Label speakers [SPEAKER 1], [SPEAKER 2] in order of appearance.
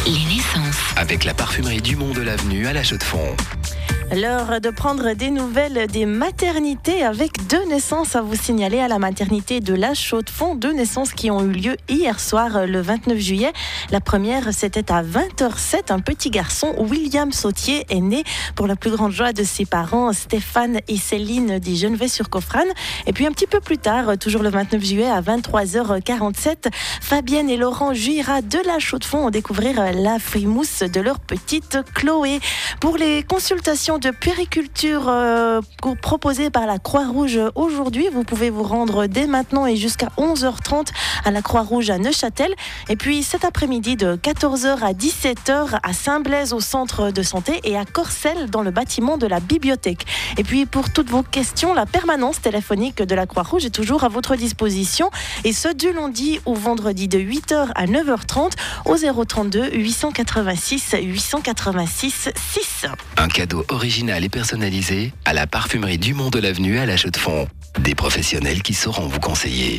[SPEAKER 1] Les naissances.
[SPEAKER 2] Avec la parfumerie Dumont de l'Avenue à La Chaux-de-Fonds.
[SPEAKER 3] L'heure de prendre des nouvelles des maternités avec 2 naissances à vous signaler à la maternité de La Chaux-de-Fonds. 2 naissances qui ont eu lieu hier soir, le 29 juillet. La première, c'était à 20h07. Un petit garçon, William Sautier, est né pour la plus grande joie de ses parents, Stéphane et Céline d'Igenvais-sur-Coffrane. Et puis un petit peu plus tard, toujours le 29 juillet à 23h47, Fabienne et Laurent Juira de La Chaux-de-Fonds ont découvert la frimousse de leur petite Chloé. Pour les consultations de puériculture proposées par la Croix-Rouge aujourd'hui, vous pouvez vous rendre dès maintenant et jusqu'à 11h30 à la Croix-Rouge à Neuchâtel. Et puis cet après-midi de 14h à 17h à Saint-Blaise au centre de santé et à Corcelles dans le bâtiment de la bibliothèque. Et puis pour toutes vos questions, la permanence téléphonique de la Croix-Rouge est toujours à votre disposition, et ce du lundi au vendredi de 8h à 9h30 au 032 886 886 6.
[SPEAKER 2] Un cadeau original et personnalisé à la parfumerie Dumont de l'Avenue à La Chaux-de-Fonds. Des professionnels qui sauront vous conseiller.